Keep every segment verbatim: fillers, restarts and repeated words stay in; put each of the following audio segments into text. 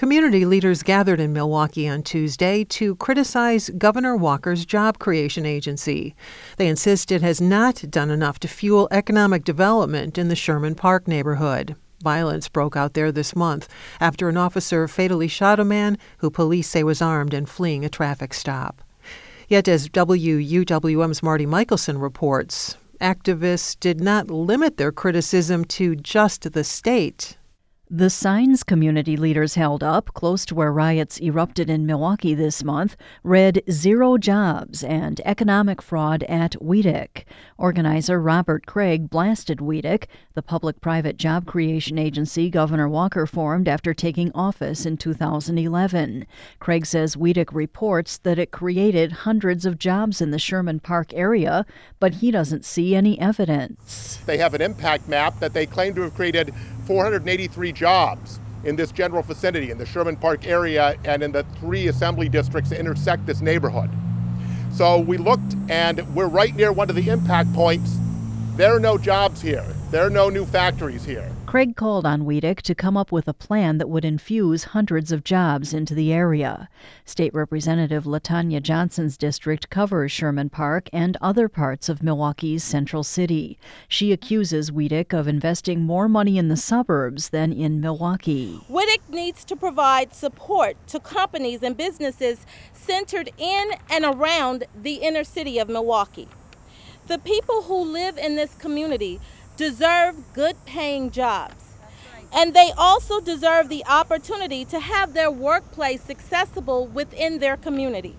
Community leaders gathered in Milwaukee on Tuesday to criticize Governor Walker's job creation agency. They insist it has not done enough to fuel economic development in the Sherman Park neighborhood. Violence broke out there this month after an officer fatally shot a man who police say was armed and fleeing a traffic stop. Yet, as W U W M's Marty Michelson reports, activists did not limit their criticism to just the state. The signs community leaders held up, close to where riots erupted in Milwaukee this month, read "Zero Jobs" and "Economic Fraud at WEDC." Organizer Robert Craig blasted WEDC, the public-private job creation agency Governor Walker formed after taking office in two thousand eleven. Craig says WEDC reports that it created hundreds of jobs in the Sherman Park area, but he doesn't see any evidence. They have an impact map that they claim to have created four hundred eighty-three jobs in this general vicinity, in the Sherman Park area and in the three assembly districts that intersect this neighborhood. So we looked, and we're right near one of the impact points. There are no jobs here. There are no new factories here. Craig called on WEDC to come up with a plan that would infuse hundreds of jobs into the area. State Representative LaTanya Johnson's district covers Sherman Park and other parts of Milwaukee's central city. She accuses WEDC of investing more money in the suburbs than in Milwaukee. WEDC needs to provide support to companies and businesses centered in and around the inner city of Milwaukee. The people who live in this community deserve good-paying jobs, and they also deserve the opportunity to have their workplace accessible within their community.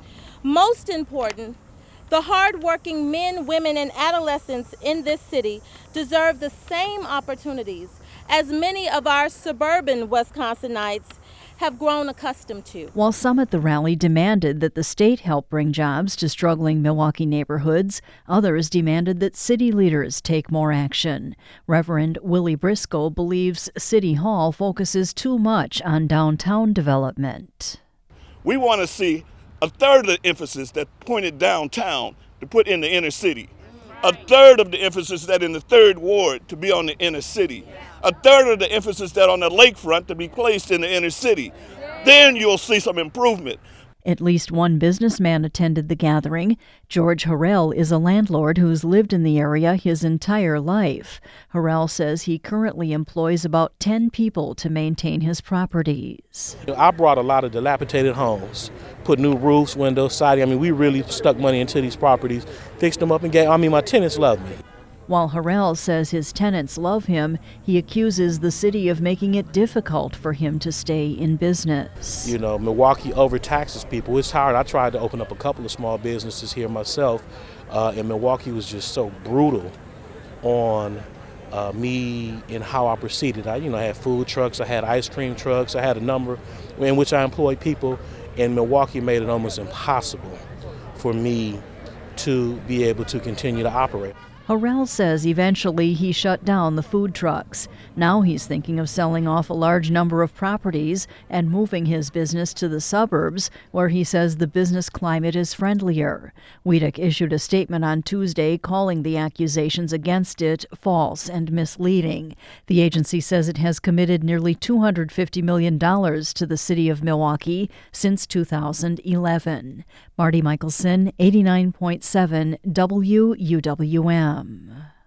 Most important, the hard-working men, women, and adolescents in this city deserve the same opportunities as many of our suburban Wisconsinites have grown accustomed to. While some at the rally demanded that the state help bring jobs to struggling Milwaukee neighborhoods, others demanded that city leaders take more action. Reverend Willie Briscoe believes City Hall focuses too much on downtown development. We want to see a third of the emphasis that pointed downtown to put in the inner city. A third of the emphasis that in the third ward to be on the inner city. A third of the emphasis that on the lakefront to be placed in the inner city. Then you'll see some improvement. At least one businessman attended the gathering. George Harrell is a landlord who's lived in the area his entire life. Harrell says he currently employs about ten people to maintain his properties. I brought a lot of dilapidated homes, put new roofs, windows, siding. I mean, we really stuck money into these properties, fixed them up, and gave, I mean, my tenants love me. While Harrell says his tenants love him, he accuses the city of making it difficult for him to stay in business. You know, Milwaukee overtaxes people. It's hard. I tried to open up a couple of small businesses here myself, uh, and Milwaukee was just so brutal on uh, me and how I proceeded. I, you know, I had food trucks, I had ice cream trucks, I had a number in which I employed people, and Milwaukee made it almost impossible for me to be able to continue to operate. Harrell says eventually he shut down the food trucks. Now he's thinking of selling off a large number of properties and moving his business to the suburbs, where he says the business climate is friendlier. WEDC issued a statement on Tuesday calling the accusations against it false and misleading. The agency says it has committed nearly two hundred fifty million dollars to the city of Milwaukee since two thousand eleven. Marty Michelson, eighty-nine point seven W U W M.